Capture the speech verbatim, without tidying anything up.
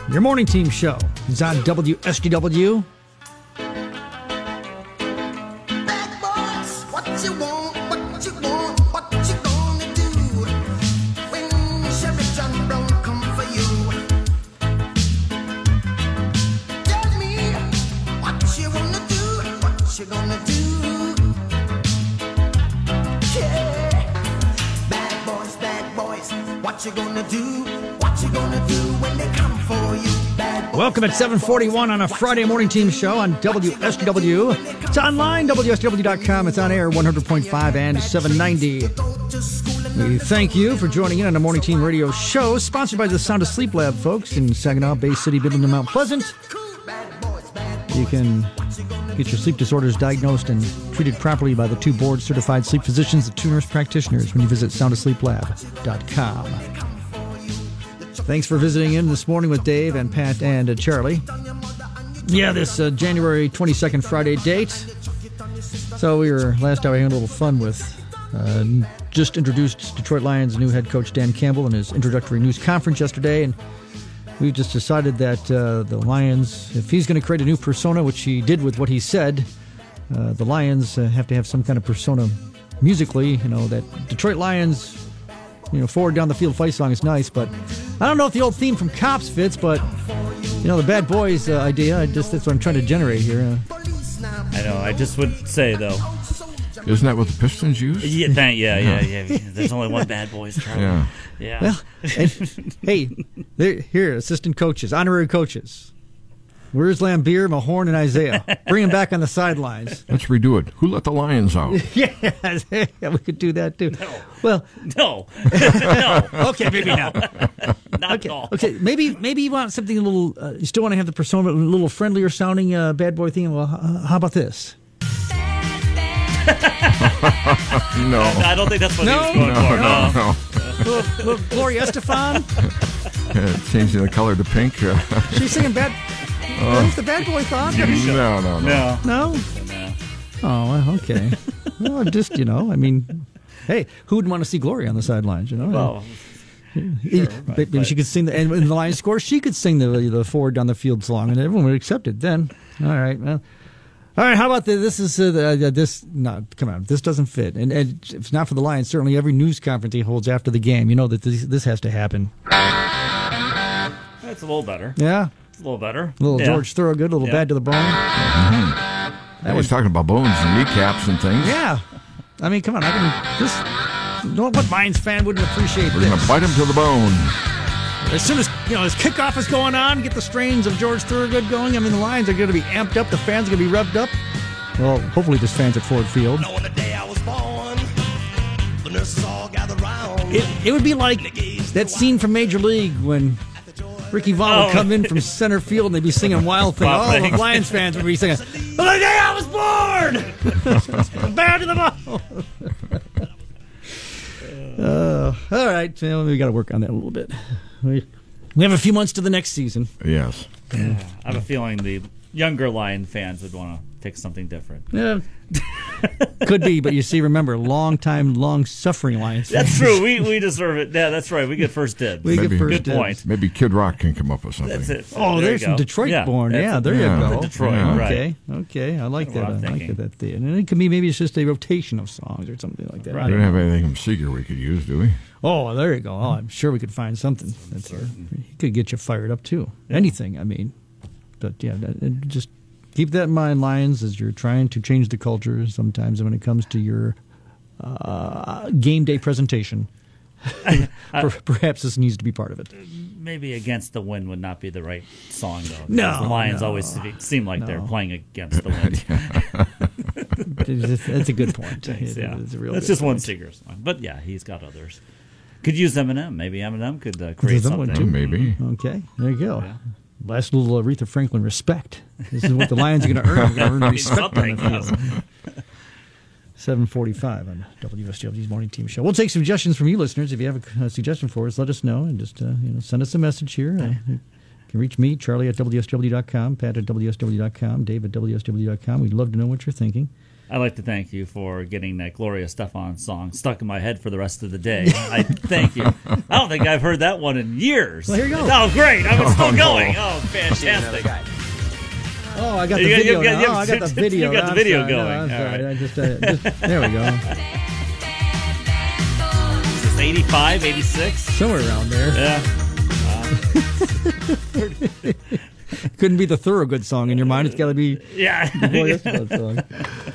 Your morning team show is on W S G W. Welcome at seven forty-one on a Friday morning team show on W S G W. It's online, W S G W dot com. It's on air, one hundred point five and seven ninety. We thank you for joining in on a morning team radio show, sponsored by the Sound Asleep Lab, folks, in Saginaw, Bay City, Midland, and Mount Pleasant. You can get your sleep disorders diagnosed and treated properly by the two board-certified sleep physicians, the two nurse practitioners, when you visit sound asleep lab dot com. Thanks for visiting in this morning with Dave and Pat and uh, Charlie. Yeah, this uh, January twenty-second Friday date. So we were last hour having a little fun with uh, just introduced Detroit Lions new head coach Dan Campbell in his introductory news conference yesterday, and we've just decided that uh, the Lions, if he's going to create a new persona, which he did with what he said, uh, the Lions uh, have to have some kind of persona musically. You know, that Detroit Lions, you know, forward down the field fight song is nice, but I don't know if the old theme from Cops fits, but, you know, the Bad Boys uh, idea, I just that's what I'm trying to generate here. Uh, I know, I just would say, though. Isn't that what the Pistons use? Yeah, that, yeah, yeah, yeah. There's only one Bad Boys, Charlie. Yeah. Yeah. Well, and, hey, here, assistant coaches, honorary coaches. Where's Lambeer, Mahorn, and Isaiah? Bring them back on the sidelines. Let's redo it. Who let the Lions out? yeah, yeah, we could do that, too. No. Well, no. no. Okay, maybe no. not. Not okay. at all. Okay, maybe maybe you want something a little, uh, you still want to have the persona, a little friendlier sounding uh, Bad Boy theme. Well, uh, how about this? No. I don't think that's what No? he was going No, for. no, No. no. Little, little Gloria Estefan? Yeah, changing the color to pink. She's singing Bad... Where's the Bad Boy thought? no, no, no. No. No? No. Oh, well, okay. Well, just, you know, I mean, hey, who would want to see Gloria on the sidelines, you know? Well, He- sure, maybe but- she could sing the, and in the Lions score, she could sing the the forward down the field song, and everyone would accept it then. All right, well, all right. How about the, this? Is uh, the, uh, this? No, come on, this doesn't fit. And, and if it's not for the Lions, certainly every news conference he holds after the game, you know that this, this has to happen. That's a little better. Yeah, It's a little better. a little Yeah. George Thorogood, a little Yeah. bad to the bone. I was talking about bones and kneecaps and things. Yeah, I mean, come on, I can this. No, what Lions fan wouldn't appreciate We're going this? to bite him to the bone. As soon as, you know, as kickoff is going on, get the strains of George Thorogood going. I mean, the Lions are going to be amped up. The fans are going to be revved up. Well, hopefully there's fans at Ford Field. On the day I was born, the nurses all gathered round. It, it would be like that scene from Major League when Ricky Vaughn would Oh. come in from center field and they'd be singing Wild Thing. Wild All Thing. the Lions fans would be singing, "On the day I was born!" Bad to the bone. Uh, all right, well, we got to work on that a little bit. We, we have a few months to the next season. Yes. I have a feeling the younger Lion fans would want to pick something different. Yeah, could be, but you see, remember, long-time, long-suffering Lions fans. That's true. We we deserve it. Yeah, that's right. We get first dibs. We Maybe. get first Good dibs. point. Maybe Kid Rock can come up with something. That's it. Oh, There there's you some go. Detroit Yeah, born. that's Yeah, it. there Yeah. you go. Detroit, Yeah. right. Okay, okay, I like That's what that. I'm I like thinking. that. that and it could be maybe it's just a rotation of songs or something like that. Right. We don't have anything from Seeger we could use, do we? Oh, there you go. Oh, I'm sure we could find something. That's uh, he could get you fired up too. Anything, I mean. But yeah, that, and just keep that in mind, Lions, as you're trying to change the culture. Sometimes when it comes to your uh, game day presentation, per- perhaps this needs to be part of it. Maybe Against the Wind would not be the right song, though. because No, The Lions no, always se- seem like they're no. playing against the wind. It's- That's a good point. Thanks, It- yeah. it's a real That's good just one point. Seeger song. But yeah, he's got others. Could use Eminem. Maybe Eminem could uh, create There's another one, something. too. Maybe. Okay, there you go. Yeah. Last little Aretha Franklin respect. This is what the Lions are going to earn. They're going to earn respect on the Something. field. seven forty-five on W S G W's Morning Team Show. We'll take suggestions from you listeners. If you have a, a suggestion for us, let us know and just uh, you know send us a message here. Uh, you can reach me, Charlie at W S W dot com, Pat at W S W dot com, Dave at W S W dot com. We'd love to know what you're thinking. I'd like to thank you for getting that Gloria Stefan song stuck in my head for the rest of the day. I thank you. I don't think I've heard that one in years. Well, here you go. Oh, great. I was still Oh, no. going. Oh, fantastic. Oh, I got the You got- video you got- now. you Oh, I got the video. you got the I'm video sorry. No, going. I'm All sorry. right. I just, uh, just, there we go. Is this eighty-five, eighty-six? Somewhere around there. Yeah. Couldn't be the Thorogood song in your mind. It's got to be Yeah. the Gloria Estefan song.